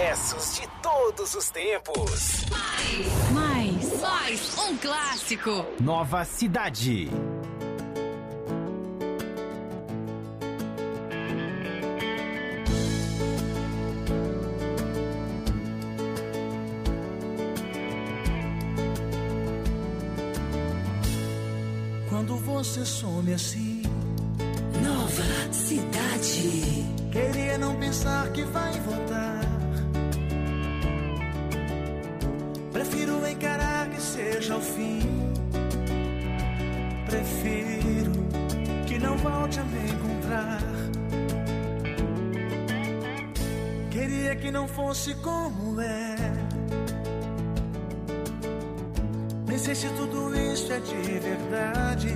sucessos de todos os tempos. Mais um clássico. Nova Cidade. Quando você some assim, Nova Cidade. Queria não pensar que vai voltar. Prefiro encarar que seja o fim. Prefiro que não volte a me encontrar. Queria que não fosse como é. Nem sei se tudo isso é de verdade.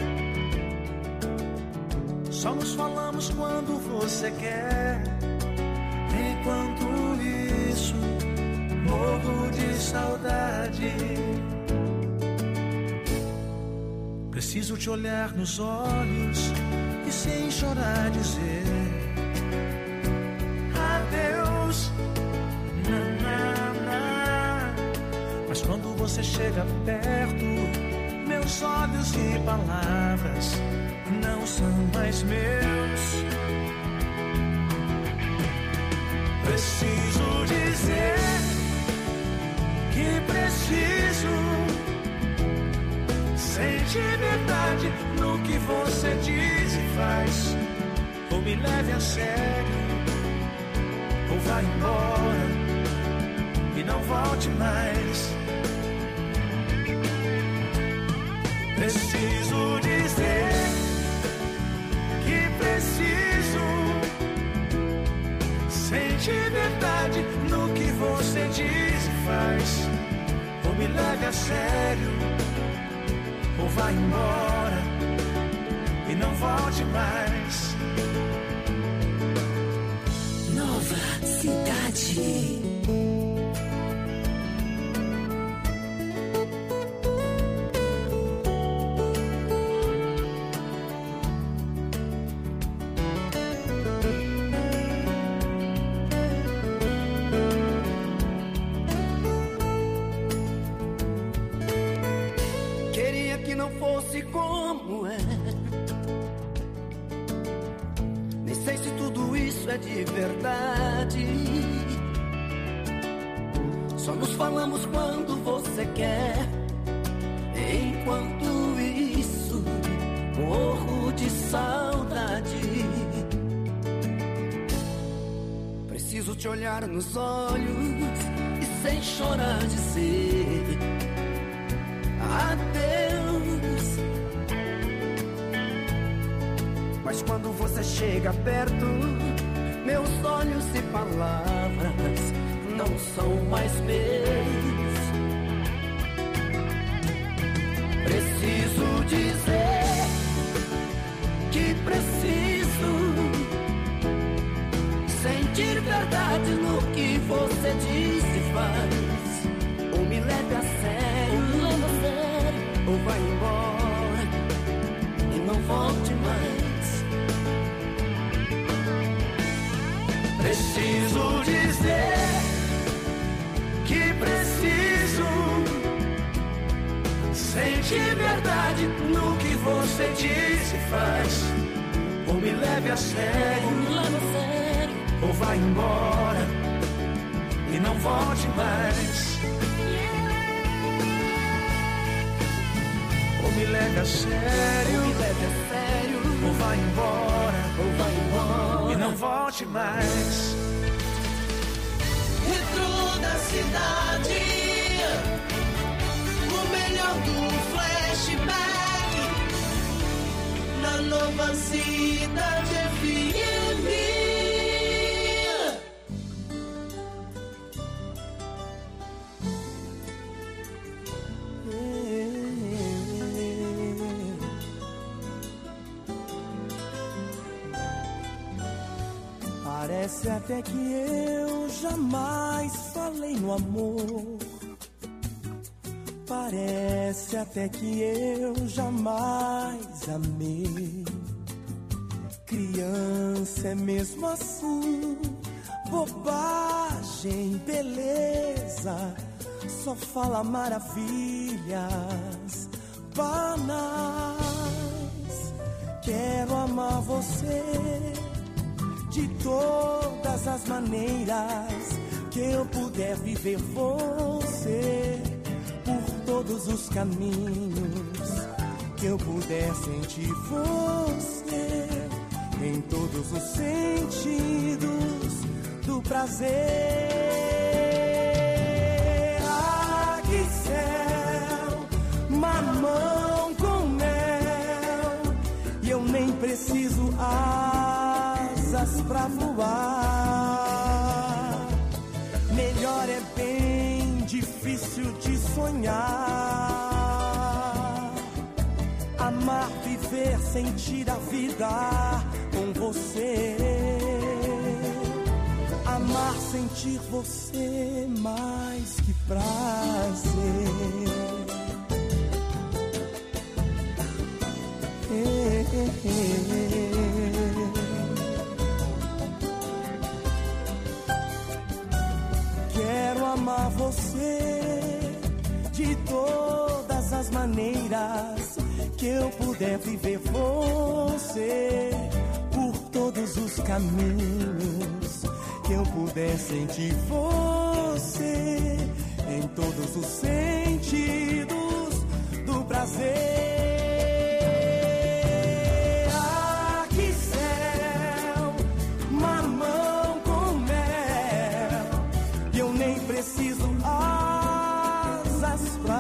Só nos falamos quando você quer. Enquanto isso, morro de saudade. Preciso te olhar nos olhos e sem chorar dizer adeus. Mas quando você chega perto, meus olhos e palavras não são mais meus. Preciso dizer que preciso sentir verdade no que você diz e faz. Ou me leve a sério, ou vá embora e não volte mais. Preciso dizer que preciso sentir verdade no que você diz e faz. Ou me leve a sério, ou vá embora e não volte mais. Nova Cidade. Fosse como é. Nem sei se tudo isso é de verdade. Só nos falamos quando você quer. Enquanto isso, morro de saudade. Preciso te olhar nos olhos e sem chorar dizer adeus. Mas quando você chega perto, meus olhos e palavras não são mais meus. Preciso dizer que preciso sentir verdade no que você diz e faz. Ou me leve a sério, ou vai embora e não volte mais. Preciso dizer que preciso sentir verdade no que você diz e faz. Ou me leve a sério, ou vai embora e não volte mais. Ou me leve a sério, ou vai embora e não volte mais. Retro da cidade, o melhor do flashback na Nova Cidade FM. Parece até que eu jamais falei no amor. Parece até que eu jamais amei. Criança é mesmo assim, bobagem, beleza, só fala maravilhas banais. Quero amar você de todas as maneiras que eu puder viver você, por todos os caminhos que eu puder sentir você, em todos os sentidos do prazer. Ah, que céu, mamão com mel, e eu nem preciso asas pra voar. Melhor é bem difícil de sonhar. Amar, viver, sentir a vida com você. Amar, sentir você mais que prazer. Quero amar você de todas as maneiras que eu puder viver você, por todos os caminhos que eu puder sentir você, em todos os sentidos do prazer. Ah, que céu, mamão com mel, e eu nem preciso asas pra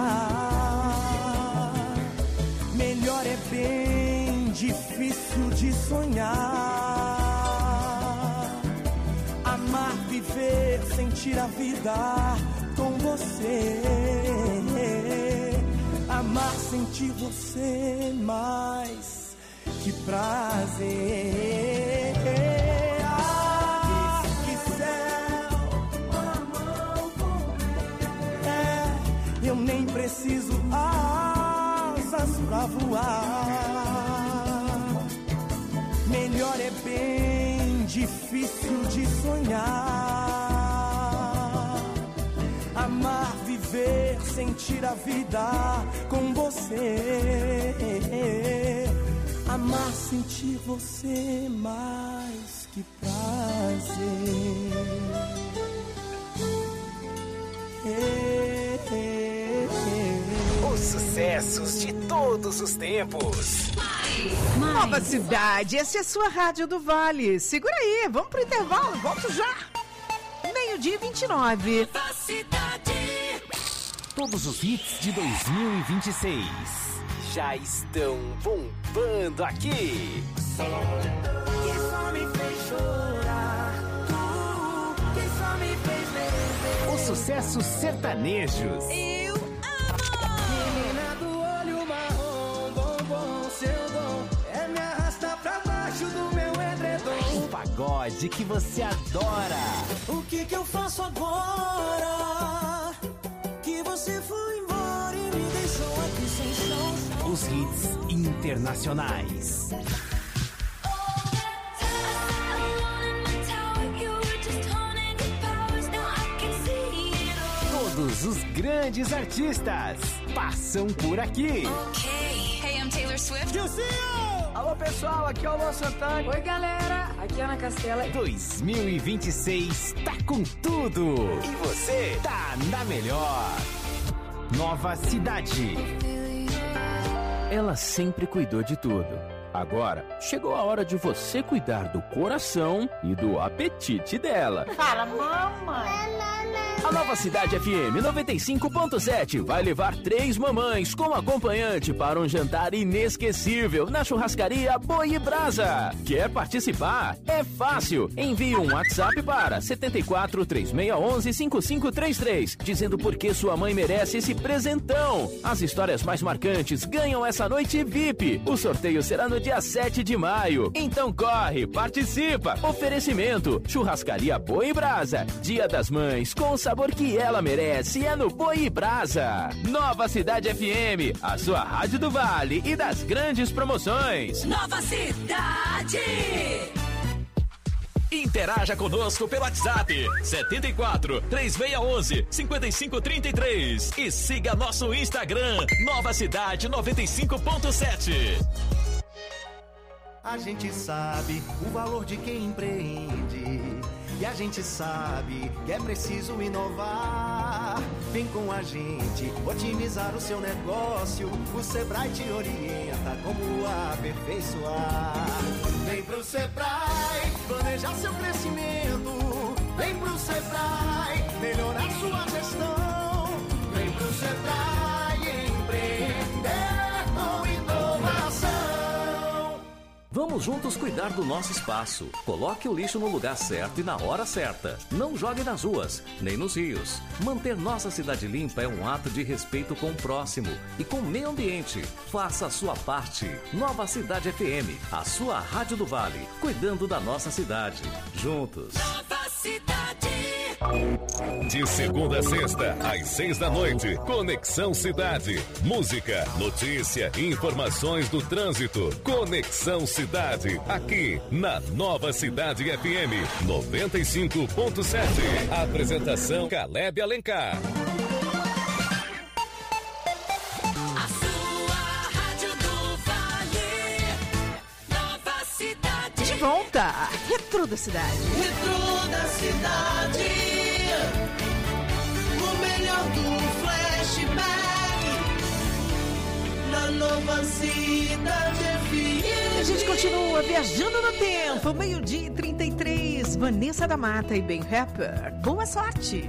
voar. Melhor é bem difícil de sonhar. Amar, viver, sentir a vida com você. Amar, sentir você mais que prazer. Ah, que céu, mamão com mel, eu nem preciso asas pra voar. Melhor é bem difícil de sonhar. Amar, viver, sentir a vida com você. Amar, sentir você mais que prazer. Os sucessos de todos os tempos. Nova Cidade, essa é a sua Rádio do Vale. Segura aí, vamos pro intervalo, volto já. 12:29. Nova Cidade. Todos os hits de 2026 já estão bombando aqui. Que só me fez chorar, que só me fez beber. Os sucessos sertanejos. Eu amo. Menina do olho marrom, bombom, seu dom é me arrastar pra baixo do meu edredom. O pagode que você adora. O que eu faço agora? Que você foi embora e me deixou aqui sem chão. Os hits internacionais. Todos os grandes artistas passam por aqui. Hey, I'm Taylor Swift. Alô pessoal, aqui é o Luan Santana. Oi galera, aqui é Ana Castela. 2026 tá com tudo. E você tá na melhor. Nova Cidade. Ela sempre cuidou de tudo. Agora, chegou a hora de você cuidar do coração e do apetite dela. Fala, mamãe. A Nova Cidade FM 95.7 vai levar 3 mamães como acompanhante para um jantar inesquecível na churrascaria Boi e Brasa. Quer participar? É fácil. Envie um WhatsApp para 74 3611 5533, dizendo por que sua mãe merece esse presentão. As histórias mais marcantes ganham essa noite VIP. O sorteio será no dia 7 de maio. Então corre, participa. Oferecimento: Churrascaria Boi e Brasa. Dia das Mães com o sabor que ela merece é no Boi e Brasa. Nova Cidade FM, a sua rádio do Vale e das grandes promoções. Nova Cidade. Interaja conosco pelo WhatsApp 74 3611 5533 e siga nosso Instagram Nova Cidade 95.7. A gente sabe o valor de quem empreende e a gente sabe que é preciso inovar. Vem com a gente otimizar o seu negócio. O Sebrae te orienta como aperfeiçoar. Vem pro Sebrae planejar seu crescimento. Vem pro Sebrae melhorar sua gestão. Vem pro Sebrae empreender com inovação. Vamos juntos cuidar do nosso espaço. Coloque o lixo no lugar certo e na hora certa. Não jogue nas ruas, nem nos rios. Manter nossa cidade limpa é um ato de respeito com o próximo e com o meio ambiente. Faça a sua parte. Nova Cidade FM, a sua Rádio do Vale, cuidando da nossa cidade. Juntos. Nova Cidade. De segunda a sexta, às 6 da noite, Conexão Cidade. Música, notícia e informações do trânsito. Conexão Cidade, aqui na Nova Cidade FM 95.7. Apresentação Caleb Alencar. A sua Rádio do Vale. Nova Cidade. De volta, Retro da Cidade. Retro da Cidade. O melhor do flashback na Nova Cidade FM. A gente continua viajando no tempo. 12h33, Vanessa da Mata e Ben Rapper. Boa sorte.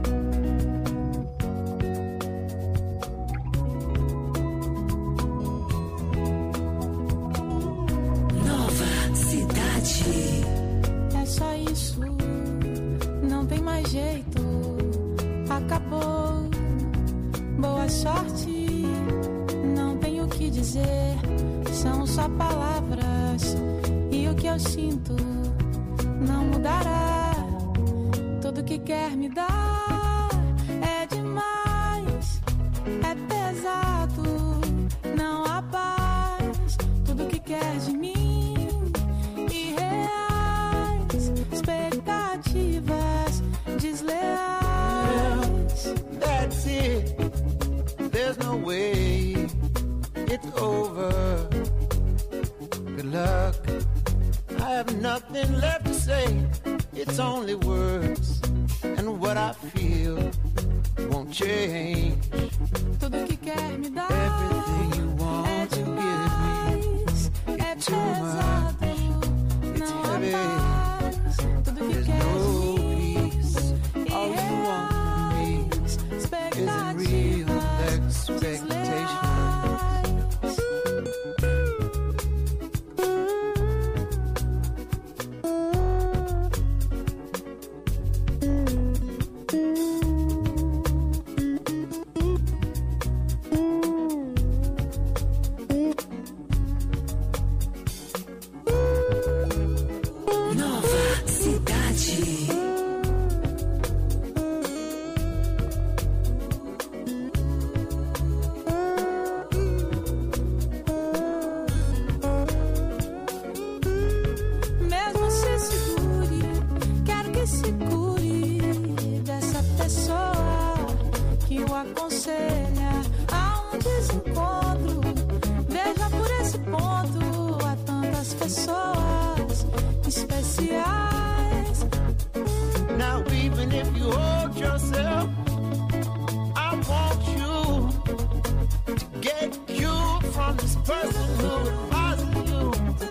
Nova Cidade. É só isso, não tem mais jeito. Acabou. Boa sorte, não tenho o que dizer. São só palavras e o que eu sinto não mudará. Tudo que quer me dar é demais, é pesado, não há paz. Tudo que quer de mim, irreais, expectativas desleais. That's it, there's no way it's over. Good luck, I have nothing left to say. It's only words, and what I feel won't change. Tudo que quer me dar everything you want é to demais, give me, é it's too much, pesado, it's não há heavy. paz. Tudo que There's quer no de mim, peace. All you want from me isn't real expectation. Nova Cidade. mesmo se segure, quero que se cure dessa pessoa que o aconselha a um desencontro. Veja por esse ponto, há tantas pessoas especiais. Now even if you hold yourself, I want you to get cured from this person who advises you.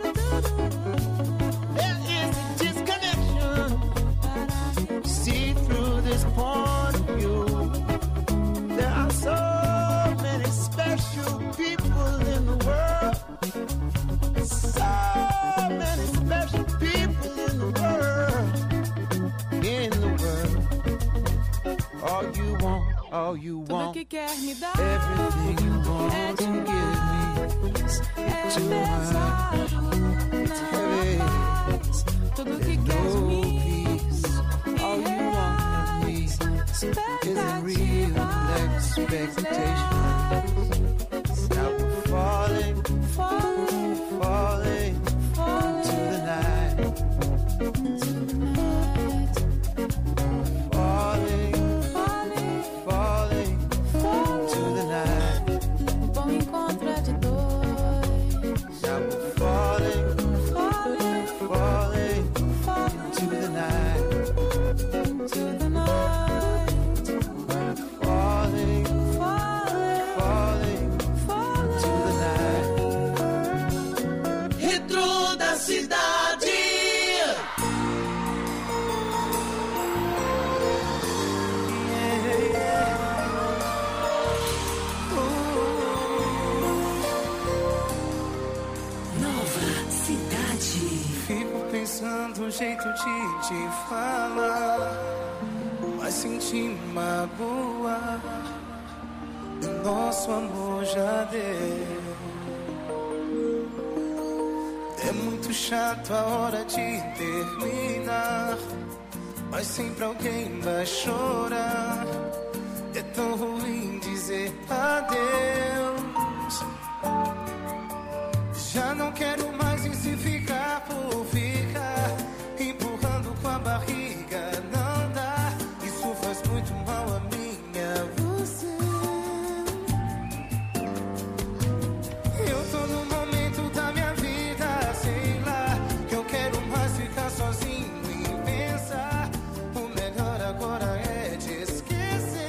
There is a disconnection. See through this point of view. There are so many special people in the world. So many special people in the world. In the world. All you Tudo want, que quer me dar everything you want é to demais, é pesado, não há paz. Tudo que quer de mim, all you want from me isn't real expectation. Now we're falling, falling, falling into the night. Fico pensando um jeito de te falar, mas senti magoar. Nosso amor já deu. É muito chato a hora de terminar, mas sempre alguém vai chorar. É tão ruim dizer adeus. Já não quero mais e se ficar por ficar, empurrando com a barriga não dá. Isso faz muito mal a mim, a você. Eu tô no momento da minha vida, sei lá, que eu quero mais ficar sozinho e pensar. O melhor agora é te esquecer.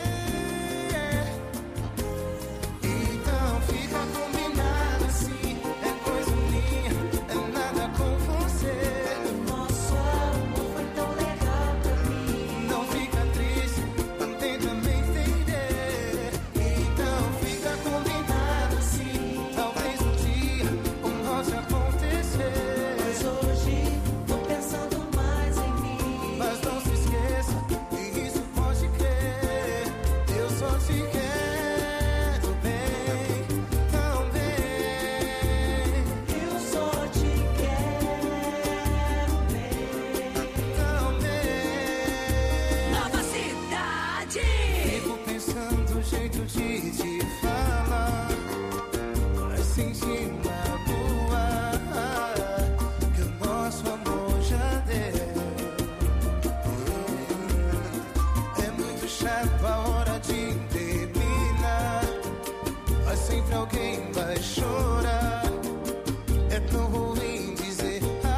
Então fica combinado assim, é coisa minha, é nada com você. Nosso amor foi tão legal pra mim. Não fica triste, tenta me entender. Então fica combinado assim, talvez um dia possa acontecer. Mas hoje tô pensando mais em mim. Mas não se esqueça, e isso pode crer, eu só te quero bem, tão bem. Eu só te quero bem, tão bem. Nova Cidade. Fico pensando o jeito de te falar, mas senti magoar, que o nosso amor já deu. É muito chato a hora de terminar, mas sempre alguém vai chorar. É tão ruim dizer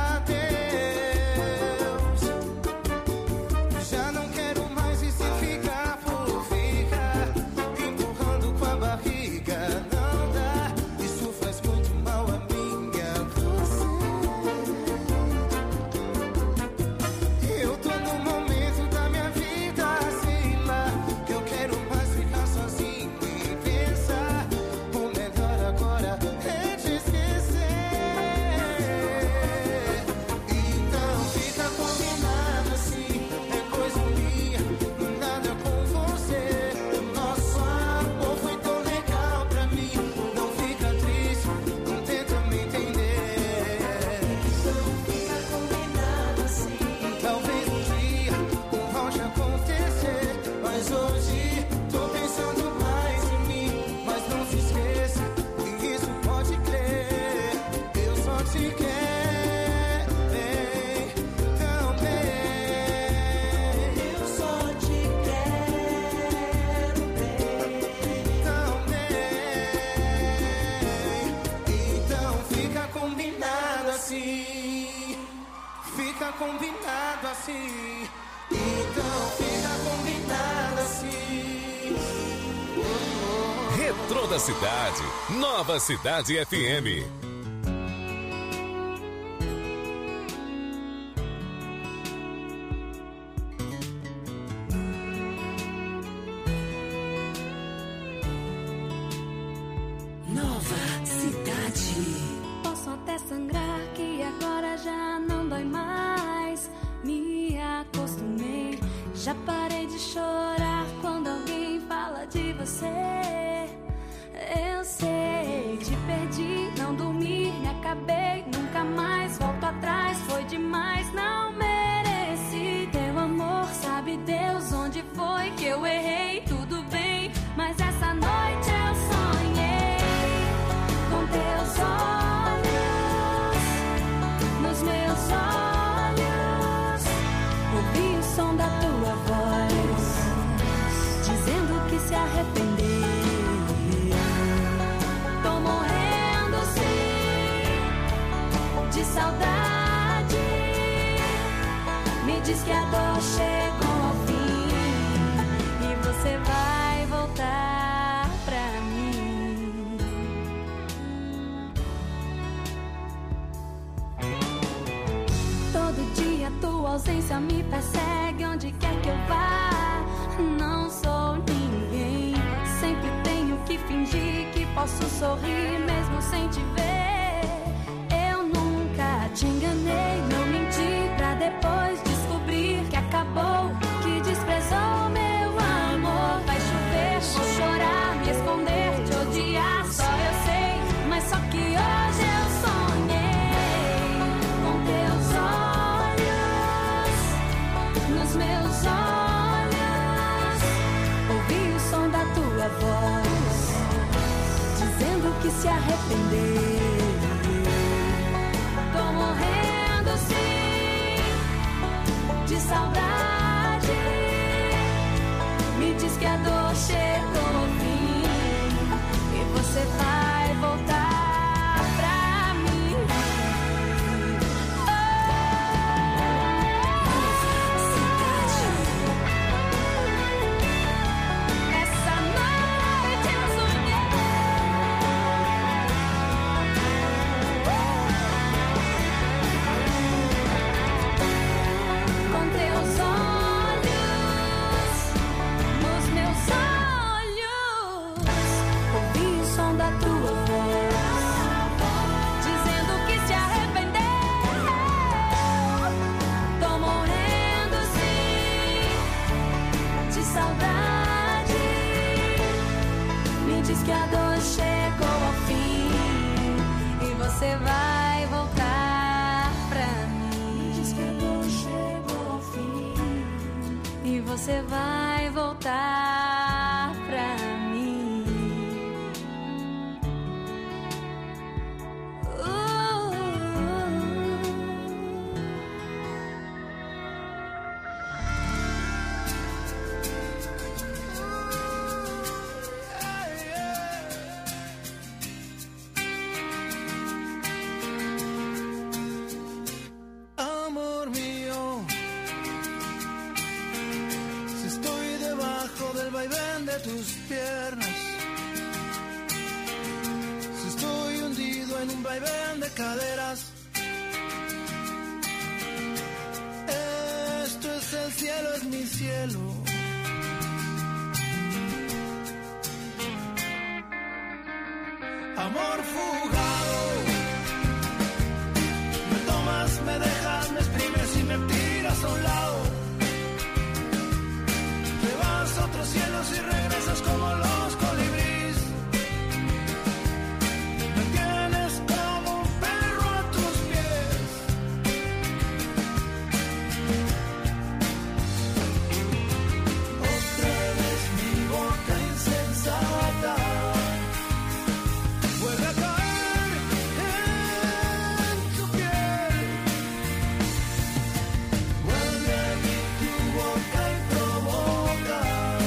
adeus. Já não quero mais e se ficar por ficar, empurrando com a barriga não dá. Isso faz muito mal a mim e a você. Eu tô no momento da minha vida, sei lá, que eu quero mais ficar sozinho e pensar. O melhor agora é te esquecer. Então fica combinado assim, é coisa minha, nada com você. Nosso amor foi tão legal pra mim. Não fica triste, não tenta me entender. Então fica combinado assim, talvez um dia volte a acontecer. Mas hoje tô pensando mais em mim. Mas não se esqueça, e isso pode crer, eu só te quero bem, tão bem. Eu só te quero bem, tão bem. Então fica combinado assim, fica combinado assim. Então fica combinado assim. Retrô da Cidade, Nova Cidade FM. Nova Cidade. Posso até sangrar, que agora já não dói mais. Me acostumei, já parei de chorar quando alguém fala de você. Eu sei, te perdi, não dormi, me acabei, nunca mais volto atrás. Foi demais, não mereci teu amor. Sabe Deus onde foi que eu errei? Tudo bem, mas essa noite eu sonhei com teus olhos nos meus olhos. Ouvi o som da tua voz dizendo que se arrependeu. Tô morrendo sim de saudade. Me diz que a dor chegou ao fim e você vai voltar pra mim. Todo dia tua ausência me persegue, onde quer que eu vá. Não sou ninguém, sempre tenho que fingir que posso sorrir mesmo sem te ver. Eu nunca te enganei, você vai voltar pra mim. Amor mío, si estoy debajo del vaivén de tus piernas, si estoy hundido en un vaivén de caderas, esto es el cielo, es mi cielo. Amor fugado, me tomas, me dejas, me exprimes y me tiras a un lado. Te vas a otros cielos y regresas como los colibríes. Me tienes como un perro a tus pies. Otra vez mi boca insensata vuelve a caer en tu piel. Vuelve a mí tu boca y provoca.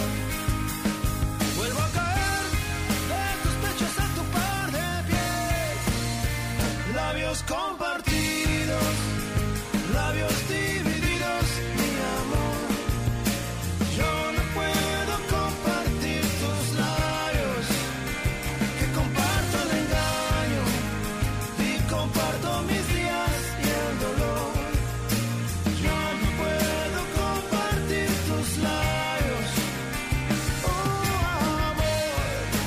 Vuelvo a caer de tus pechos a tu par de pies. Labios compartidos, labios divididos, mi amor. Yo no puedo compartir tus labios, que comparto el engaño y comparto mis días y el dolor. Yo no puedo compartir tus labios. Oh amor,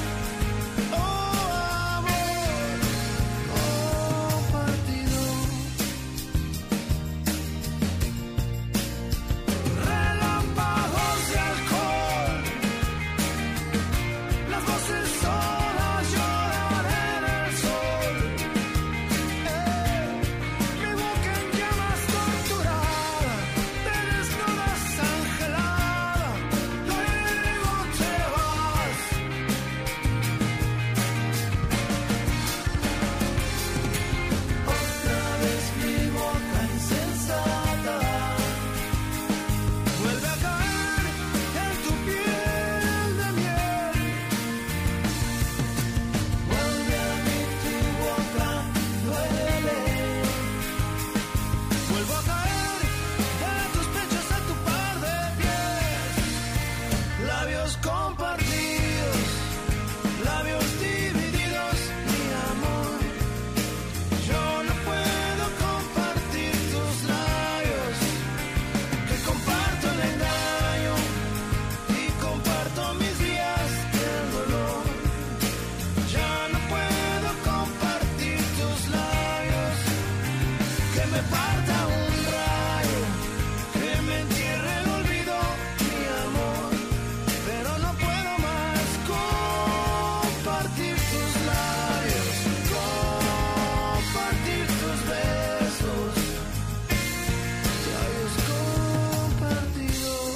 compartido. Relámpagos de alcohol, las voces solas lloran en el sol. Mi boca en llamas torturada, te desnudas angelada, luego te vas. Otra vez mi boca insensata vuelve a caer en tu piel de miel. Vuelve a mí tu boca, duele. Vuelvo a caer de tus pechos a tu par de pies. Labios compartidos, labios divididos, mi amor. Yo no puedo compartir tus labios, que comparto el engaño y comparto mis días y el dolor. Ya no puedo compartir tus labios, que me parta un rayo, que me entierre el olvido, mi amor. Pero no puedo más compartir tus labios, compartir tus besos, labios compartidos.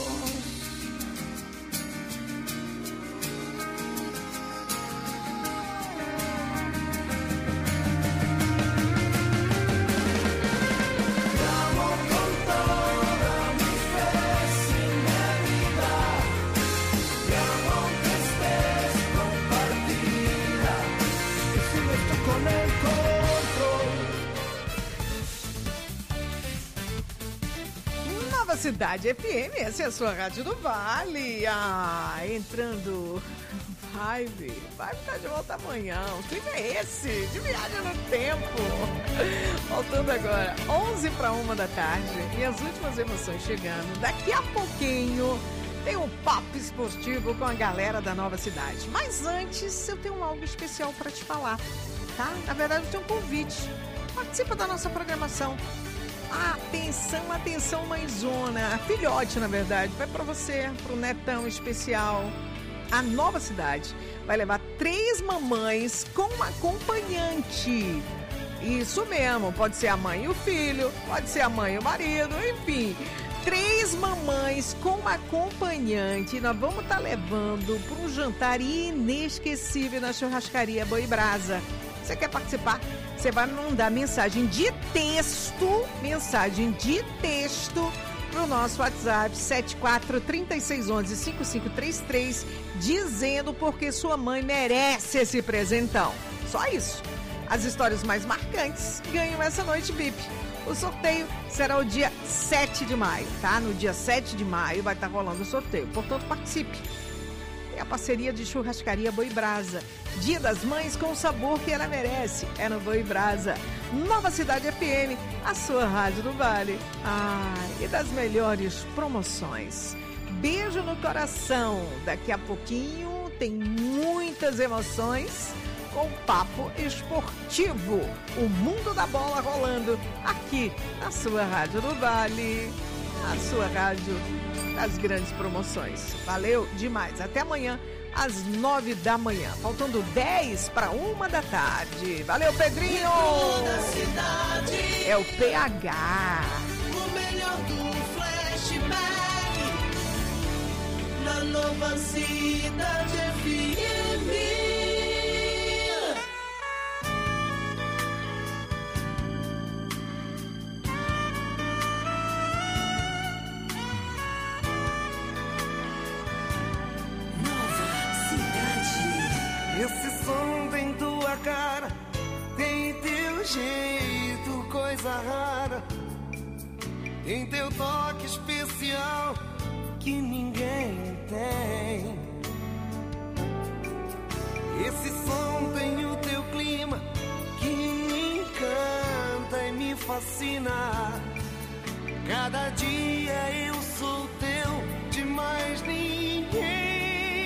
Te amo con toda mi fe sin medida. Te amo aunque estés compartida. Y sigues tú con el control. Nova Cidade FM, essa é a sua Rádio do Vale. Entrando Vibe tá de volta amanhã. O clima é esse, de viagem no tempo. Voltando agora, 11:01 da tarde. E as últimas emoções chegando. Daqui a pouquinho tem um papo esportivo com a galera da Nova Cidade. Mas antes, eu tenho algo especial para te falar, tá? Na verdade, eu tenho um convite. Participa da nossa programação. Atenção, atenção, mãezona. Filhote, na verdade. Vai para você, pro netão especial. A Nova Cidade vai levar 3 mamães com acompanhante. Isso mesmo, pode ser a mãe e o filho, pode ser a mãe e o marido, enfim. 3 mamães com acompanhante. Nós vamos estar levando para um jantar inesquecível na churrascaria Boi Brasa. Você quer participar? Você vai mandar mensagem de texto para o nosso WhatsApp 7436115533, dizendo porque sua mãe merece esse presentão. Só isso. As histórias mais marcantes ganham essa noite VIP. O sorteio será o dia 7 de maio, tá? No dia 7 de maio vai estar rolando o sorteio, portanto participe. É a parceria de churrascaria Boi Brasa. Dia das Mães com o sabor que ela merece. É no Boi Brasa. Nova Cidade FM, a sua rádio do Vale. E das melhores promoções. Beijo no coração. Daqui a pouquinho tem muitas emoções com papo esportivo. O mundo da bola rolando aqui na sua rádio do Vale. A sua rádio das grandes promoções. Valeu demais. Até amanhã, às 9 da manhã. Faltando 10 para 1 da tarde. Valeu, Pedrinho! É o PH. O melhor do flashback na Nova Cidade FM. Esse som tem tua cara, tem teu jeito, coisa rara, tem teu toque especial que ninguém tem. Esse som tem o teu clima que me encanta e me fascina. Cada dia eu sou teu, de mais ninguém.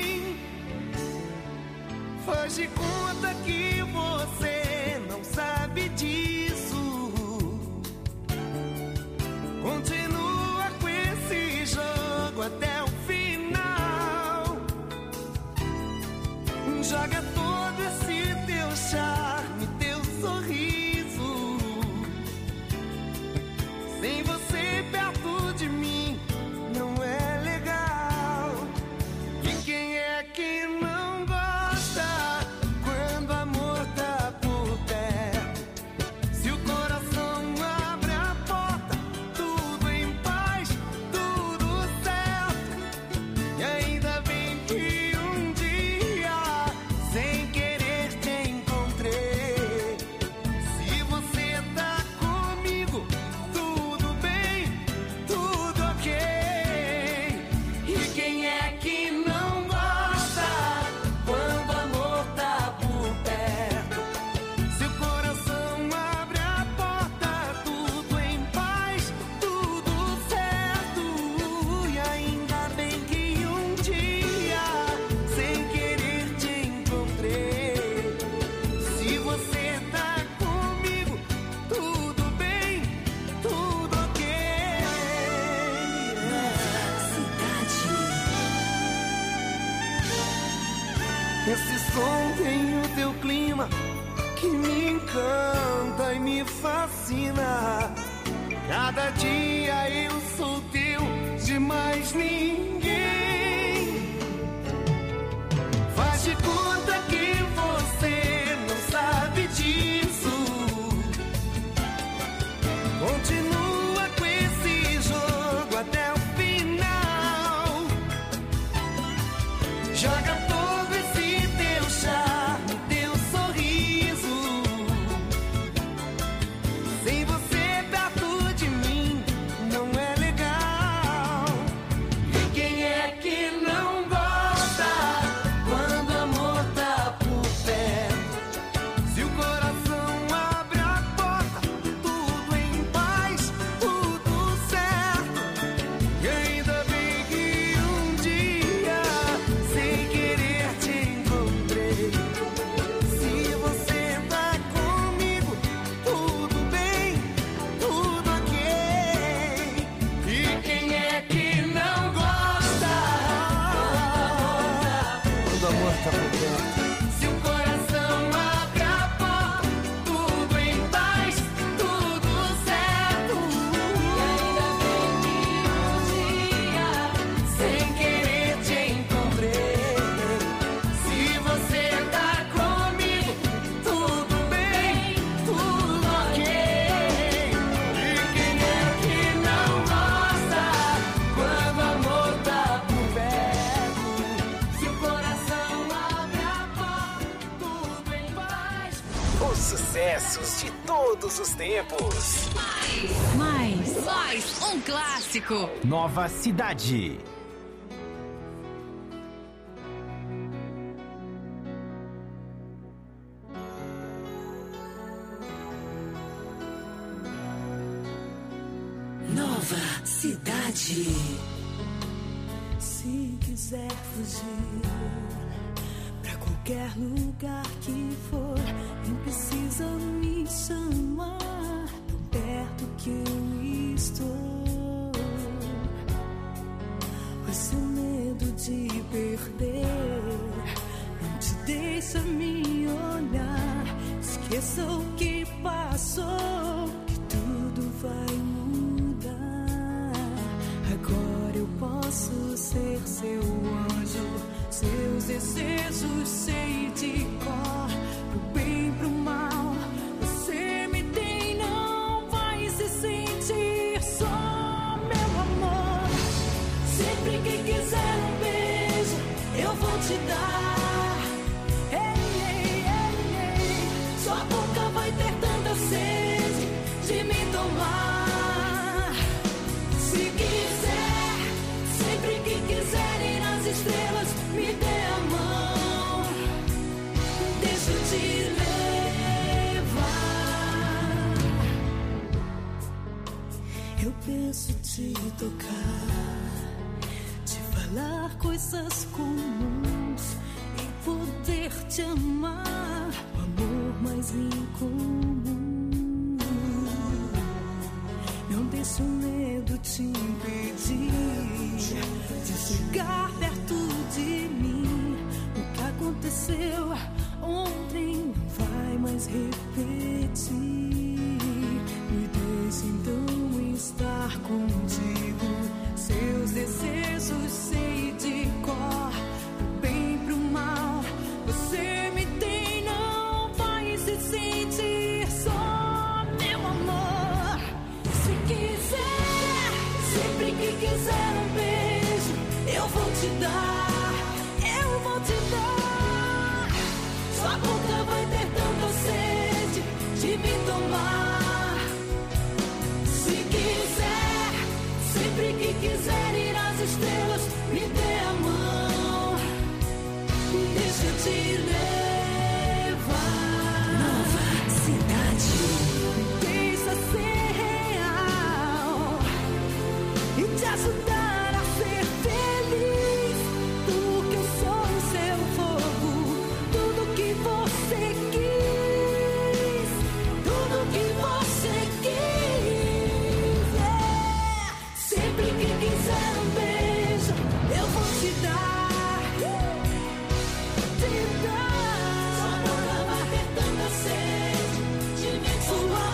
Faz de conta que você não sabe disso. Continua com esse jogo até o final. Joga todo esse teu charme, teu sorriso. Sem você perto de mim não é legal. E quem é que não gosta quando o amor tá por perto? Se o coração abre a porta, tudo em paz, tudo certo. E ainda bem que um dia, sem querer, te encontrei. Se você tá comigo, tudo bem, tudo ok. E quem é que não gosta quando o amor tá por perto? Se o coração abre a porta, tudo em paz, tudo certo. E ainda bem que um dia, sem querer, te encontrei. Se você tá comigo, tudo bem, tudo ok. Esse som tem o teu clima que me encanta e me fascina. Cada dia eu sou teu, de mais ninguém. Faz de conta que você não sabe disso. Continua com esse jogo até o final. Joga todo esse teu charme, teu sorriso. Sem você perto de mim não é legal. E quem é que não gosta quando o amor tá todos os tempos. Mais um clássico. Nova Cidade. Nova Cidade. Se quiser fugir pra qualquer lugar que for, nem precisa me chamar, tão perto que eu estou. Pois seu medo de perder não te deixa me olhar. Esqueça o que passou, que tudo vai mudar. Agora eu posso ser seu anjo, seus desejos sei de cor, pro bem, pro mal. Você me tem, não vai se sentir só, meu amor. Sempre que quiser um beijo, eu vou te dar. Ei, ei, ei, ei. Sua boca vai ter tanta sede de me tomar. Se quiser, sempre que quiser ir nas estrelas, me dê a mão, deixa eu te levar. Eu penso te tocar, te falar coisas comuns e poder te amar, o amor mais incomum. Não deixe o medo te impedir de chegar perto de mim. O que aconteceu ontem não vai mais repetir. Me deixe então estar contigo. Seus desejos sei de cor, pro bem, pro mal. Você me tem, não vai se sentir só, meu amor. Se quiser, sempre que quiser um beijo, eu vou te dar, eu vou te dar. Sua boca vai ter tanta sede de me tomar. Se quiser, sempre que quiser ir às estrelas, me dê a mão, deixa eu te levar. Nova Cidade. Deixa ser real e te ajudar a ser feliz, porque eu sou o seu fogo, tudo que você quis, tudo que você quis. Sempre que quiser um beijo, eu vou te dar, te dar. Sua boca vai ter tanta sede de me tomar.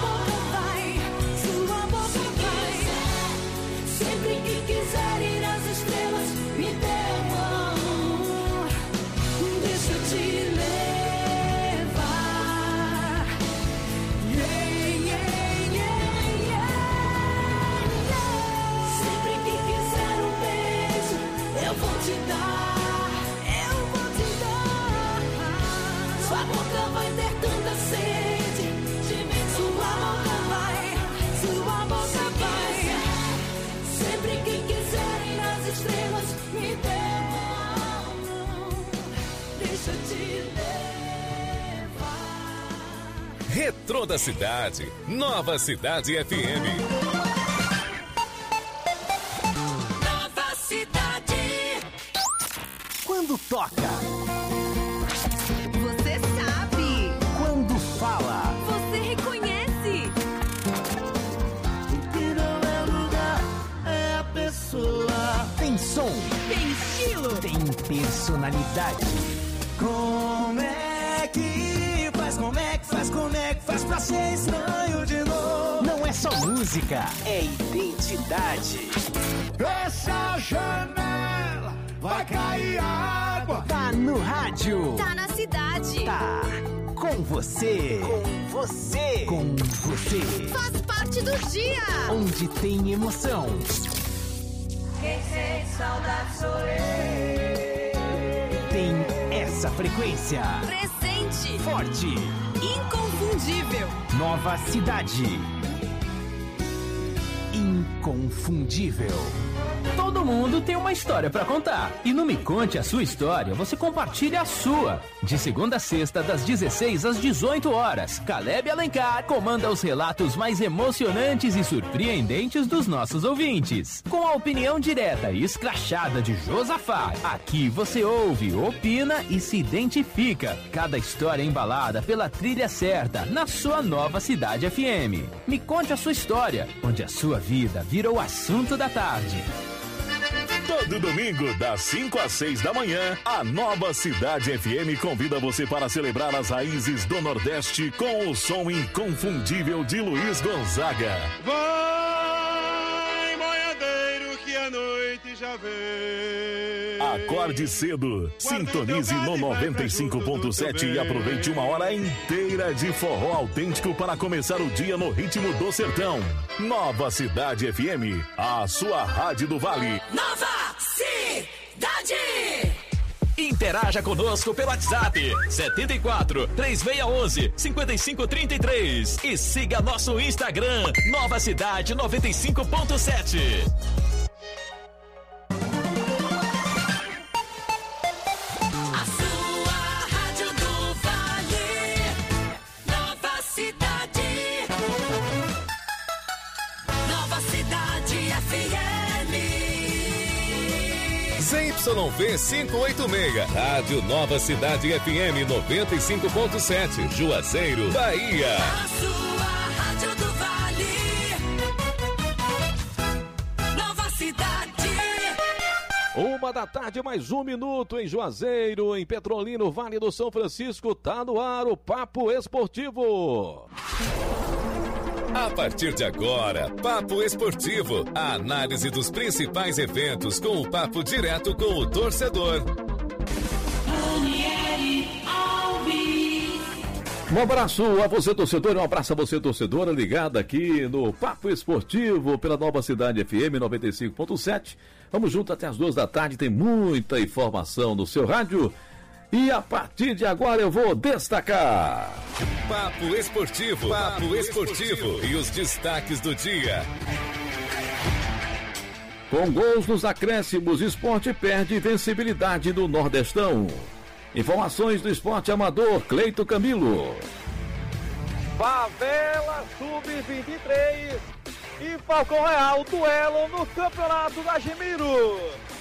Sua boca vai. Sempre que quiser ir às estrelas, me dê a mão, deixa eu te levar. Yeah, yeah, yeah, yeah. Sempre que quiser um beijo, eu vou te dar, eu vou te dar. Sua boca vai ter tanta sede de me tomar. Sua boca vai. Sempre que quiserem nas estrelas, me dê a mão, deixa eu te levar. Retrô da Cidade, Nova Cidade FM. Nova Cidade. Quando toca, Você sabe. quando fala, Você reconhece. O que não é lugar é a pessoa. tem som, Tem estilo. tem personalidade. Como é que faz? Como é que faz? Como é que faz pra ser estranho de novo? Não é só música, é identidade. Fecha a janela, vai cair água. Tá no rádio, Tá na cidade. tá com você, com você, com você. Faz parte do dia. Onde tem emoção, Quem sente saudade sou eu. tem essa frequência. Presente. diferente. Forte. Inconfundível. Nova cidade. Inconfundível. Todo mundo tem uma história pra contar. E no Me Conte a Sua História, você compartilha a sua. De segunda a sexta, das 16 às 18 horas, Caleb Alencar comanda os relatos mais emocionantes e surpreendentes dos nossos ouvintes. Com a opinião direta e escrachada de Josafá, aqui você ouve, opina e se identifica. Cada história embalada pela trilha certa, na sua Nova Cidade FM. Me Conte a Sua História, onde a sua vida vira o assunto da tarde. Todo domingo, das 5 às 6 da manhã, a Nova Cidade FM convida você para celebrar as raízes do Nordeste com o som inconfundível de Luiz Gonzaga. Vai, boiadeiro, que a noite já vem. Acorde cedo, sintonize no 95.7 e aproveite uma hora inteira de forró autêntico para começar o dia no ritmo do sertão. Nova Cidade FM, a sua rádio do Vale. Nova Cidade! Interaja conosco pelo WhatsApp 74 3611 5533 e siga nosso Instagram Nova Cidade 95.7. ZYV 586, Rádio Nova Cidade FM 95.7, Juazeiro, Bahia. A sua Rádio do Vale. Nova Cidade. 1h da tarde, mais 1 minuto em Juazeiro, em Petrolino, Vale do São Francisco, tá no ar o Papo Esportivo. A partir de agora, Papo Esportivo, a análise dos principais eventos com o papo direto com o torcedor. Um abraço a você, torcedor, um abraço a você, torcedora, ligada aqui no Papo Esportivo pela Nova Cidade FM 95.7. Vamos junto até as 2 da tarde, tem muita informação no seu rádio. E a partir de agora eu vou destacar. Papo Esportivo, Papo Esportivo e os destaques do dia. Com gols nos acréscimos, Sport perde invencibilidade do Nordestão. Informações do esporte amador, Cleito Camilo. Favela Sub-23 e Falcão Real, duelo no Campeonato da Gemiro.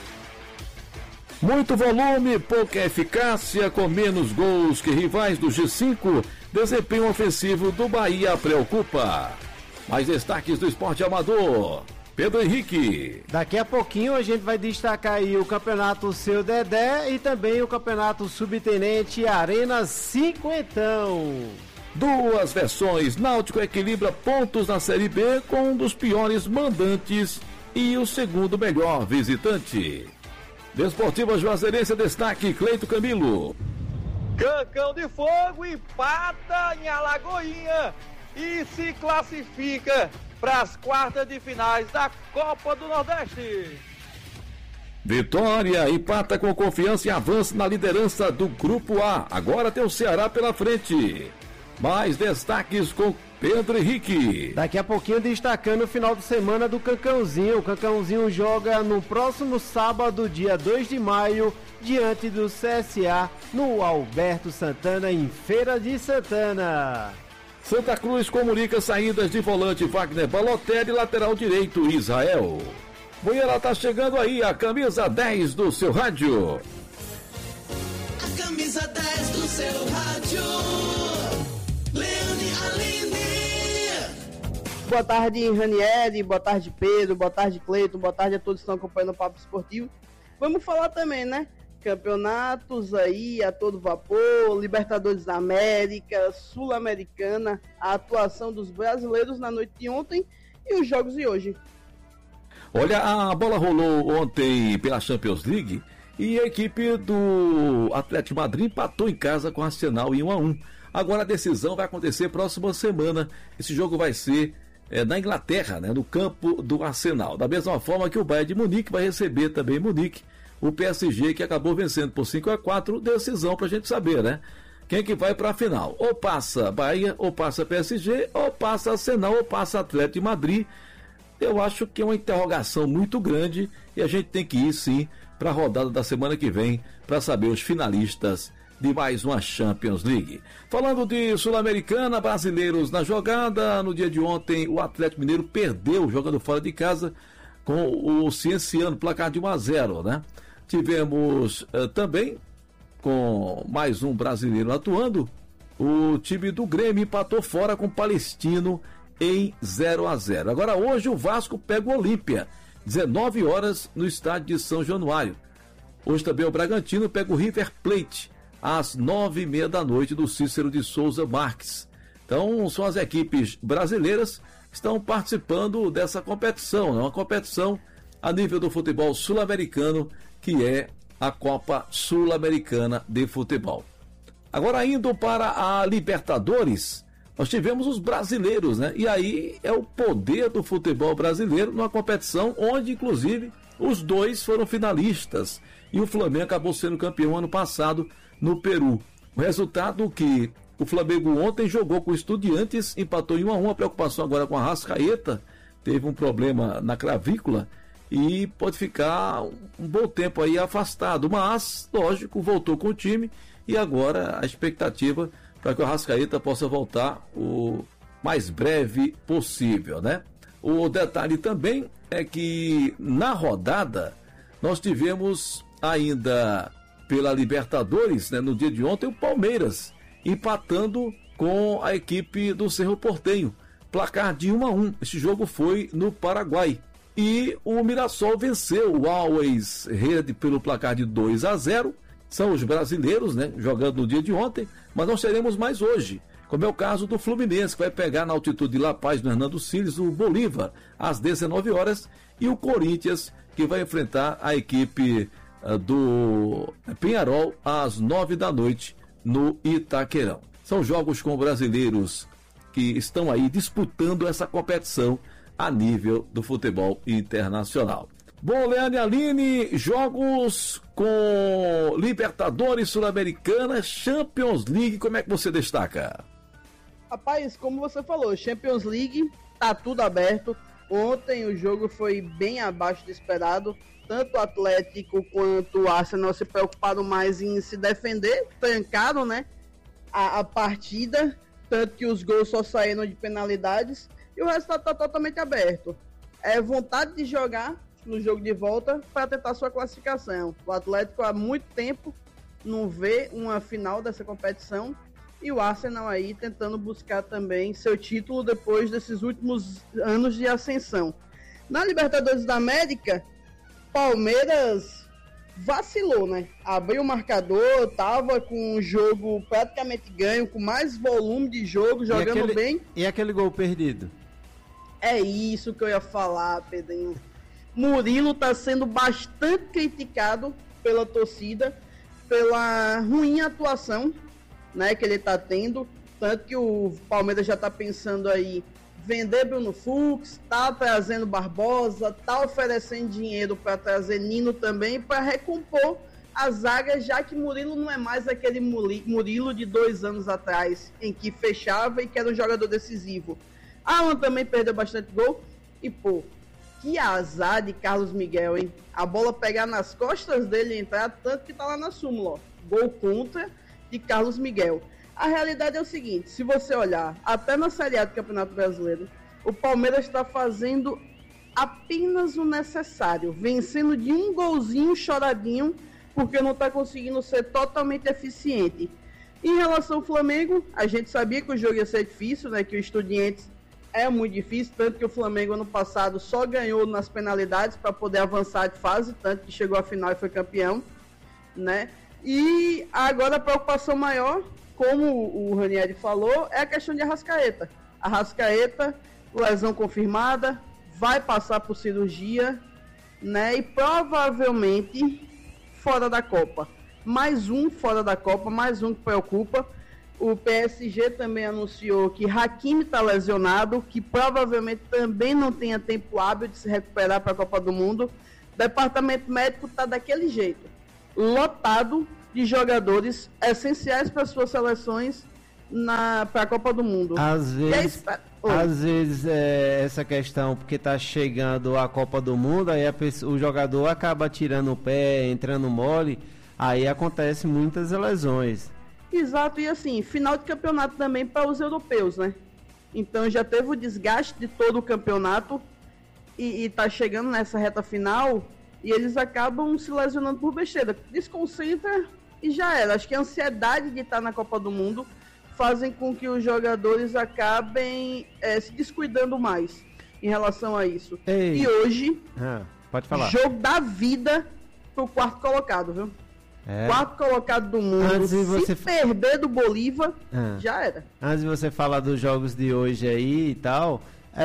Muito volume, pouca eficácia, com menos gols que rivais do G5, desempenho ofensivo do Bahia preocupa. Mais destaques do esporte amador, Pedro Henrique. Daqui a pouquinho a gente vai destacar aí o Campeonato Seu Dedé e também o Campeonato Subtenente Arena Cinquentão. Duas versões, Náutico equilibra pontos na Série B com um dos piores mandantes e o segundo melhor visitante. Desportiva Juazeirense, destaque Cleito Camilo. Cancão de Fogo empata em Alagoinha e se classifica para as quartas de finais da Copa do Nordeste. Vitória empata com Confiança e avança na liderança do Grupo A. Agora tem o Ceará pela frente. Mais destaques com Pedro Henrique. Daqui a pouquinho destacando o final de semana do Cancãozinho. O Cancãozinho joga no próximo sábado, dia 2 de maio, diante do CSA, no Alberto Santana, em Feira de Santana. Santa Cruz comunica saídas de volante Wagner Balotelli, lateral direito Israel. Boiela tá chegando aí, a camisa 10 do seu rádio. A camisa 10 do seu rádio. Leandro Aline. Boa tarde, Ranieri, boa tarde, Pedro, boa tarde, Cleiton, boa tarde a todos que estão acompanhando o Papo Esportivo. Vamos falar também, né? Campeonatos aí a todo vapor, Libertadores da América, Sul-Americana, a atuação dos brasileiros na noite de ontem e os jogos de hoje. Olha, a bola rolou ontem pela Champions League e a equipe do Atlético Madrid empatou em casa com o Arsenal em 1-1. Agora a decisão vai acontecer próxima semana. Esse jogo vai ser na Inglaterra, né, no campo do Arsenal. Da mesma forma que o Bayern de Munique vai receber também Munique, o PSG, que acabou vencendo por 5-4, decisão pra gente saber, né? quem que vai para a final. Ou passa Bahia, ou passa PSG, ou passa Arsenal, ou passa Atlético de Madrid. Eu acho que é uma interrogação muito grande e a gente tem que ir sim para a rodada da semana que vem para saber os finalistas de mais uma Champions League. Falando de Sul-Americana, brasileiros na jogada, no dia de ontem o Atlético Mineiro perdeu jogando fora de casa com o Cienciano, placar de 1-0, né? Tivemos também, com mais um brasileiro atuando, o time do Grêmio empatou fora com o Palestino em 0-0. Agora hoje o Vasco pega o Olímpia, 19 horas no estádio de São Januário. Hoje também o Bragantino pega o River Plate, às 9h30 da noite, do Cícero de Souza Marques. Então são as equipes brasileiras que estão participando dessa competição, né? Uma competição a nível do futebol sul-americano, que é a Copa Sul-Americana de Futebol. Agora indo para a Libertadores, nós tivemos os brasileiros, né? E aí é o poder do futebol brasileiro numa competição onde, inclusive, os dois foram finalistas. E o Flamengo acabou sendo campeão ano passado no Peru. O resultado que o Flamengo ontem jogou com o Estudiantes, empatou em 1-1. A preocupação agora com a Arrascaeta, teve um problema na clavícula e pode ficar um bom tempo aí afastado. Mas, lógico, voltou com o time e agora a expectativa para que o Arrascaeta possa voltar o mais breve possível, né? O detalhe também é que na rodada nós tivemos ainda pela Libertadores, né, no dia de ontem, o Palmeiras empatando com a equipe do Cerro Porteño, placar de 1-1. Esse jogo foi no Paraguai. E o Mirassol venceu o Always Red pelo placar de 2-0. São os brasileiros, né, jogando no dia de ontem, mas nós teremos mais hoje, como é o caso do Fluminense, que vai pegar na altitude de La Paz, no Hernando Siles, o Bolívar, às 19 horas, e o Corinthians, que vai enfrentar a equipe do Peñarol, às 9 da noite, no Itaquerão. São jogos com brasileiros que estão aí disputando essa competição a nível do futebol internacional. Bom, Leane Aline, jogos com Libertadores, Sul-Americana, Champions League, como é que você destaca? Rapaz, como você falou, Champions League, tá tudo aberto. Ontem o jogo foi bem abaixo do esperado. Tanto o Atlético quanto o Arsenal se preocuparam mais em se defender, trancaram, né, a partida, tanto que os gols só saíram de penalidades e o resultado tá totalmente aberto. É vontade de jogar no jogo de volta para tentar sua classificação. O Atlético há muito tempo não vê uma final dessa competição e o Arsenal aí tentando buscar também seu título depois desses últimos anos de ascensão. Na Libertadores da América, Palmeiras vacilou, né? Abriu o marcador, tava com o jogo praticamente ganho, com mais volume de jogo, jogando bem. E aquele gol perdido? É isso que eu ia falar, Pedrinho. Murilo tá sendo bastante criticado pela torcida, pela ruim atuação, né, que ele tá tendo. Tanto que o Palmeiras já tá pensando aí vender Bruno Fux, tá trazendo Barbosa, tá oferecendo dinheiro para trazer Nino também, para recompor a zaga, já que Murilo não é mais aquele Murilo de 2 anos atrás, em que fechava e que era um jogador decisivo. Alan também perdeu bastante gol, e pô, que azar de Carlos Miguel, hein? A bola pegar nas costas dele e entrar, tanto que tá lá na súmula, ó. Gol contra de Carlos Miguel. A realidade é o seguinte, se você olhar, até na Série A do Campeonato Brasileiro, o Palmeiras está fazendo apenas o necessário, vencendo de um golzinho choradinho, porque não está conseguindo ser totalmente eficiente. Em relação ao Flamengo, a gente sabia que o jogo ia ser difícil, né, que o Estudiantes é muito difícil, tanto que o Flamengo ano passado só ganhou nas penalidades para poder avançar de fase, tanto que chegou à final e foi campeão, né? E agora a preocupação maior, como o Ranieri falou, é a questão de Arrascaeta. Arrascaeta, lesão confirmada, vai passar por cirurgia, né? E provavelmente fora da Copa. Mais um fora da Copa, mais um que preocupa. O PSG também anunciou que Hakimi está lesionado, que provavelmente também não tenha tempo hábil de se recuperar para a Copa do Mundo. O departamento médico está daquele jeito, lotado de jogadores essenciais para suas seleções para a Copa do Mundo. Às vezes essa questão, porque tá chegando a Copa do Mundo, aí o jogador acaba tirando o pé, entrando mole, aí acontece muitas lesões. Exato, e assim, final de campeonato também para os europeus, né? Então já teve o desgaste de todo o campeonato e tá chegando nessa reta final e eles acabam se lesionando por besteira. Desconcentra e já era. Acho que a ansiedade de estar na Copa do Mundo fazem com que os jogadores acabem se descuidando mais em relação a isso. Ei. E hoje, pode falar. Jogo da vida pro quarto colocado, viu? Quarto colocado do mundo. Se perder do Bolívar, já era. Antes de você falar dos jogos de hoje aí e tal,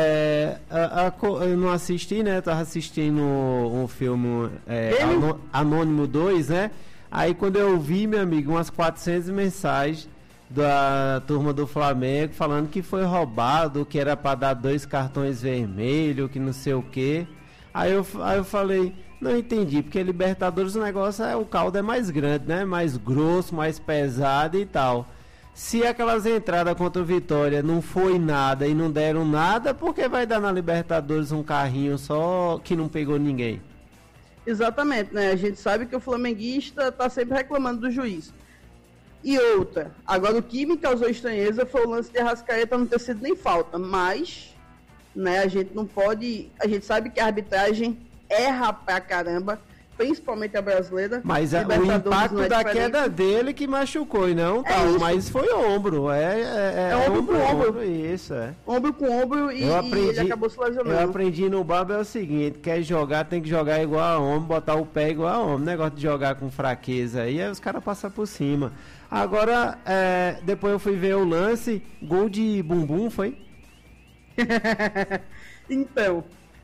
eu não assisti, né? Eu tava assistindo um filme Anônimo 2, né? Aí quando eu vi, meu amigo, umas 400 mensagens da turma do Flamengo falando que foi roubado, que era para dar 2 cartões vermelhos, que não sei o quê. Aí eu falei, não entendi, porque Libertadores o negócio o caldo é mais grande, né? Mais grosso, mais pesado e tal. Se aquelas entradas contra o Vitória não foi nada e não deram nada, por que vai dar na Libertadores um carrinho só que não pegou ninguém? Exatamente, né? A gente sabe que o flamenguista tá sempre reclamando do juiz. E outra, agora o que me causou estranheza foi o lance de Arrascaeta não ter sido nem falta, mas, né, a gente não pode, a gente sabe que a arbitragem erra pra caramba, principalmente a brasileira. Mas o impacto da queda dele que machucou, e não, mas foi ombro, é ombro com ombro. Isso, Ombro com ombro e ele acabou se lesionando. Eu aprendi no Baba é o seguinte, quer jogar, tem que jogar igual a ombro, botar o pé igual a ombro, negócio de jogar com fraqueza aí os caras passam por cima. Agora, depois eu fui ver o lance, gol de bumbum, foi? Então...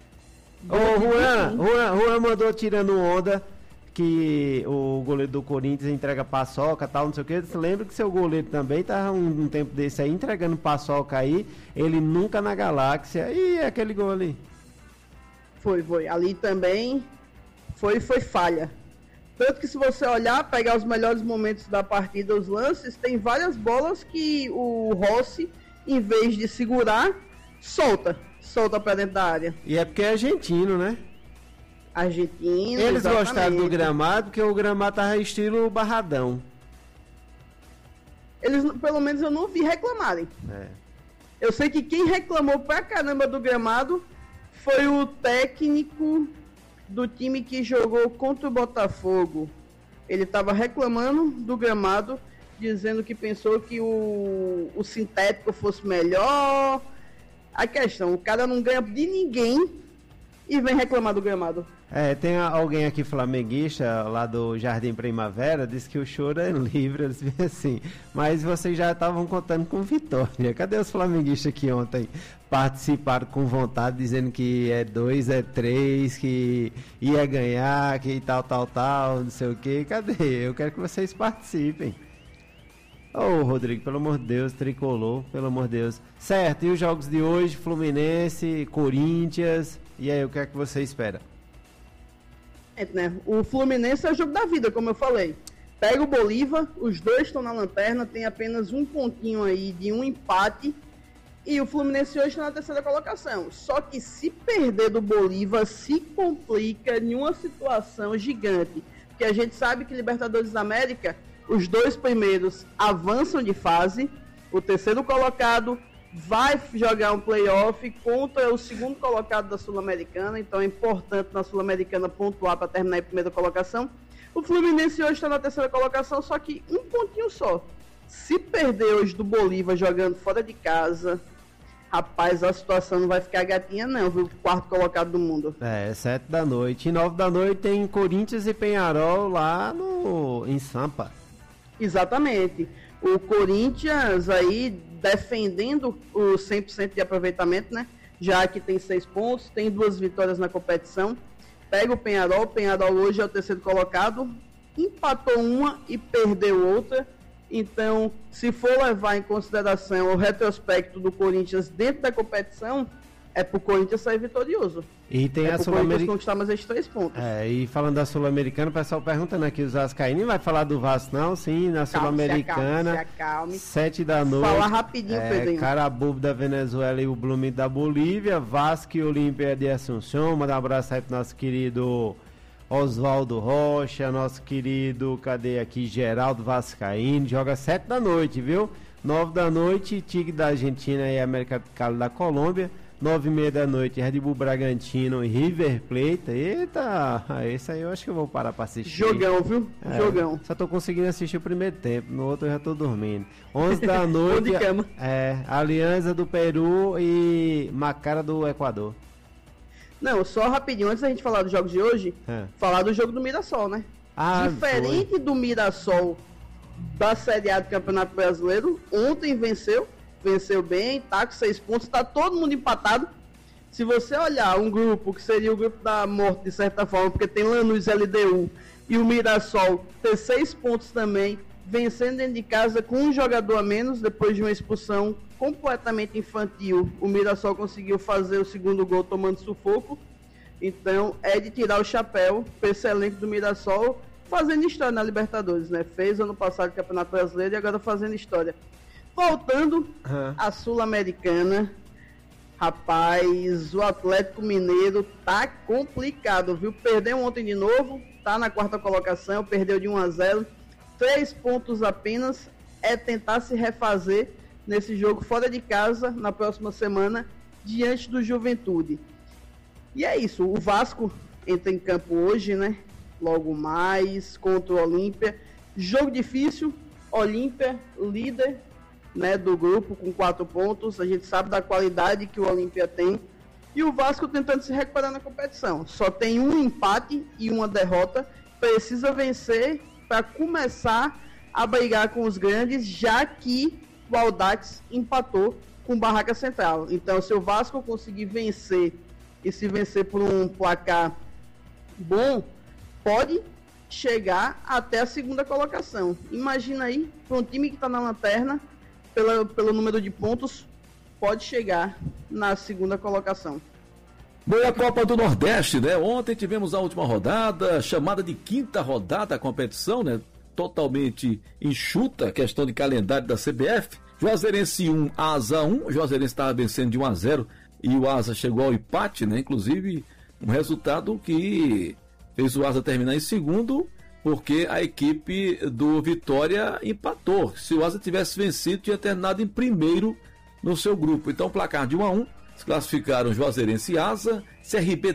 O Juan mandou tirando onda que o goleiro do Corinthians entrega paçoca, tal, não sei o que. Você lembra que seu goleiro também tá um tempo desse aí entregando paçoca aí, ele nunca na galáxia, e aquele gol ali? Foi. Ali também foi falha. Tanto que se você olhar, pegar os melhores momentos da partida, os lances, tem várias bolas que o Rossi, em vez de segurar, solta pra dentro da área. E é porque é argentino, né? Argentino, eles gostaram do gramado, porque o gramado tava estilo barradão. Eles, pelo menos eu não vi reclamarem. Eu sei que quem reclamou pra caramba do gramado foi o técnico do time que jogou contra o Botafogo. Ele tava reclamando do gramado, dizendo que pensou que o sintético fosse melhor. A questão, o cara não ganha de ninguém e vem reclamar do gramado. Tem alguém aqui flamenguista lá do Jardim Primavera, disse que o choro é livre, eles dizem assim, mas vocês já estavam contando com vitória. Cadê os flamenguistas que ontem participaram com vontade, dizendo que é 2, é 3, que ia ganhar, que tal, não sei o que? Cadê? Eu quero que vocês participem. Ô, Rodrigo, pelo amor de Deus, tricolor, pelo amor de Deus. Certo, e os jogos de hoje, Fluminense, Corinthians, e aí, o que é que você espera? Né? O Fluminense é o jogo da vida, como eu falei. Pega o Bolívar, os dois estão na lanterna, tem apenas um pontinho aí de um empate, e o Fluminense hoje está na terceira colocação. Só que se perder do Bolívar, se complica em uma situação gigante. Porque a gente sabe que Libertadores da América... Os 2 primeiros avançam de fase, o terceiro colocado vai jogar um playoff contra o segundo colocado da Sul-Americana, então é importante na Sul-Americana pontuar para terminar em primeira colocação. O Fluminense hoje está na terceira colocação, só que um pontinho só. Se perder hoje do Bolívar jogando fora de casa, rapaz, a situação não vai ficar gatinha não, viu? Quarto colocado do mundo. 7 da noite. E 9 da noite tem Corinthians e Peñarol lá em Sampa. Exatamente. O Corinthians aí defendendo o 100% de aproveitamento, né? Já que tem 6 pontos, tem 2 vitórias na competição. Pega o Peñarol hoje é o terceiro colocado, empatou uma e perdeu outra. Então, se for levar em consideração o retrospecto do Corinthians dentro da competição, é pro Corinthians sair vitorioso. E tem a Sul-Americana conquistar mais esses 3 pontos. E falando da Sul-Americana, o pessoal perguntando aqui, os vascaínos, não vai falar do Vasco não? Sim, na Sul-Americana, se acalme. 7 da noite. Falar rapidinho, Pedrinho. Carabobo da Venezuela e o Blooming da Bolívia, Vasco e Olímpia de Assunção. Manda um abraço aí pro nosso querido Oswaldo Rocha, nosso querido, cadê aqui, Geraldo Vascaíno, joga 7 da noite, viu? 9 da noite, Tigre da Argentina e América de Cali da Colômbia. 9h30 da noite, Red Bull Bragantino e River Plate. Eita, esse aí eu acho que eu vou parar pra assistir. Jogão, viu? Jogão. Só tô conseguindo assistir o primeiro tempo, no outro eu já tô dormindo. 11 da noite, Aliança do Peru e Macara do Equador. Não, só rapidinho, antes da gente falar dos jogos de hoje, falar do jogo do Mirassol, né? Diferente do Mirassol da Série A do Campeonato Brasileiro, ontem venceu bem, tá com 6 pontos, tá todo mundo empatado. Se você olhar um grupo que seria o grupo da morte, de certa forma, porque tem Lanús, LDU e o Mirassol ter 6 pontos também, vencendo dentro de casa com um jogador a menos, depois de uma expulsão completamente infantil, o Mirassol conseguiu fazer o segundo gol tomando sufoco. Então é de tirar o chapéu para esse elenco do Mirassol, fazendo história na Libertadores, né? Fez ano passado o Campeonato Brasileiro e agora fazendo história. Voltando à Sul-Americana, rapaz, o Atlético Mineiro tá complicado, viu? Perdeu ontem de novo, tá na 4ª colocação, perdeu de 1-0, 3 pontos apenas, é tentar se refazer nesse jogo fora de casa, na próxima semana, diante do Juventude. E é isso, o Vasco entra em campo hoje, né? Logo mais, contra o Olímpia. Jogo difícil, Olímpia, líder, né, do grupo com 4 pontos, a gente sabe da qualidade que o Olímpia tem, e o Vasco tentando se recuperar na competição, só tem um empate e uma derrota, precisa vencer para começar a brigar com os grandes, já que o Audax empatou com o Barraca Central. Então, se o Vasco conseguir vencer, e se vencer por um placar bom, pode chegar até a 2ª colocação. Imagina aí, para um time que está na lanterna, pelo número de pontos, pode chegar na 2ª colocação. Boa Copa do Nordeste, né? Ontem tivemos a última rodada, chamada de 5ª rodada da competição, né? Totalmente enxuta, questão de calendário da CBF. Juazeirense 1, Asa 1. O Juazeirense estava vencendo de 1-0 e o Asa chegou ao empate, né? Inclusive, um resultado que fez o Asa terminar em segundo, porque a equipe do Vitória empatou. Se o Asa tivesse vencido, tinha terminado em primeiro no seu grupo. Então, placar de 1-1, se classificaram Juazeirense e Asa, CRB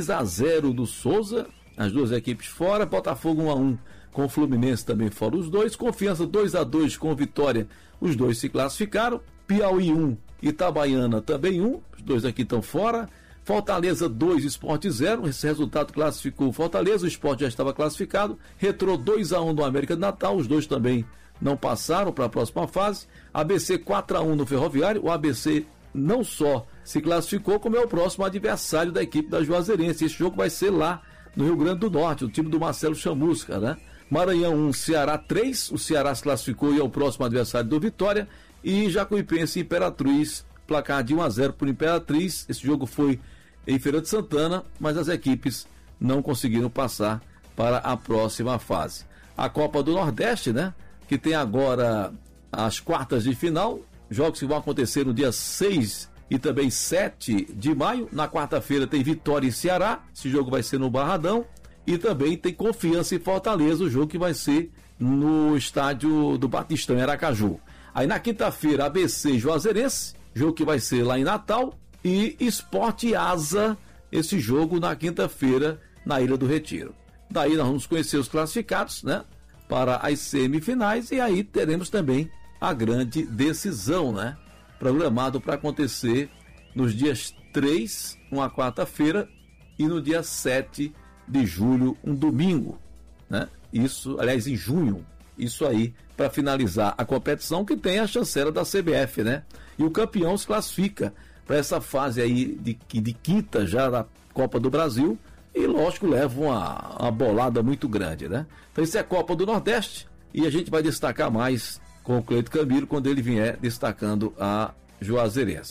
3-0 do Souza, as duas equipes fora, Botafogo 1-1 com o Fluminense também fora os dois, Confiança 2-2 com o Vitória, os dois se classificaram, Piauí 1, Itabaiana também 1, os dois aqui estão fora, Fortaleza 2, Sport 0, esse resultado classificou o Fortaleza, o Sport já estava classificado, Retrô 2-1 do América de Natal, os dois também não passaram para a próxima fase, ABC 4-1 no Ferroviário, o ABC não só se classificou, como é o próximo adversário da equipe da Juazeirense, esse jogo vai ser lá no Rio Grande do Norte, o time do Marcelo Chamusca, né? Maranhão 1, Ceará 3, o Ceará se classificou e é o próximo adversário do Vitória, e Jacuipense e Imperatriz, placar de 1-0 por Imperatriz, esse jogo foi em Feira de Santana, mas as equipes não conseguiram passar para a próxima fase. A Copa do Nordeste, né, que tem agora as quartas de final, jogos que vão acontecer no dia 6 e também 7 de maio, na quarta-feira tem Vitória e Ceará, esse jogo vai ser no Barradão, e também tem Confiança e Fortaleza, o jogo que vai ser no estádio do Batistão, em Aracaju. Aí na quinta-feira, ABC e Juazeirense, jogo que vai ser lá em Natal, e Sport e Asa, esse jogo na quinta-feira, na Ilha do Retiro. Daí nós vamos conhecer os classificados, né, para as semifinais, e aí teremos também a grande decisão, né, programado para acontecer nos dias 3, uma quarta-feira, e no dia 7 de julho, um domingo, né? Isso, aliás, em junho, isso aí, para finalizar a competição, que tem a chancela da CBF, né? E o campeão se classifica para essa fase aí de quinta já da Copa do Brasil, e lógico, leva uma bolada muito grande, né? Então isso é a Copa do Nordeste, e a gente vai destacar mais com o Cleito Camilo quando ele vier destacando a Juazeirense.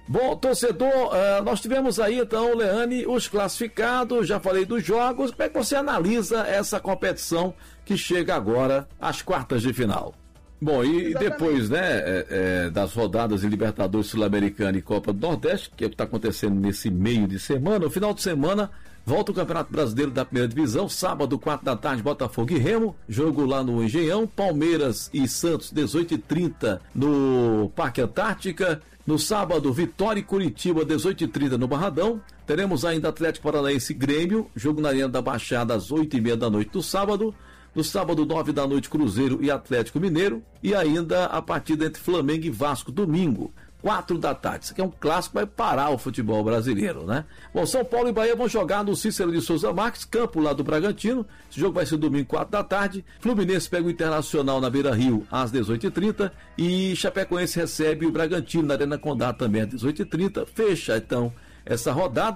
Bom, torcedor, nós tivemos aí então, Leane, os classificados, já falei dos jogos. Como é que você analisa essa competição que chega agora às quartas de final? Bom, e exatamente. Depois, né, das rodadas de Libertadores Sul-Americana e Copa do Nordeste, que é o que está acontecendo nesse meio de semana, no final de semana, volta o Campeonato Brasileiro da Primeira Divisão, sábado, 4 da tarde, Botafogo e Remo, jogo lá no Engenhão, Palmeiras e Santos, 18h30 no Parque Antártica. No sábado, Vitória e Curitiba, 18h30 no Barradão. Teremos ainda Atlético Paranaense e Grêmio, jogo na Arena da Baixada às 8h30 da noite do sábado. No sábado, 9 da noite, Cruzeiro e Atlético Mineiro. E ainda a partida entre Flamengo e Vasco, domingo, 4 da tarde. Isso aqui é um clássico, vai parar o futebol brasileiro, né? Bom, São Paulo e Bahia vão jogar no Cícero de Souza Marques, campo lá do Bragantino. Esse jogo vai ser domingo, 4 da tarde. Fluminense pega o Internacional na Beira-Rio às 18h30. E Chapecoense recebe o Bragantino na Arena Condá também às 18h30. Fecha, então, essa rodada.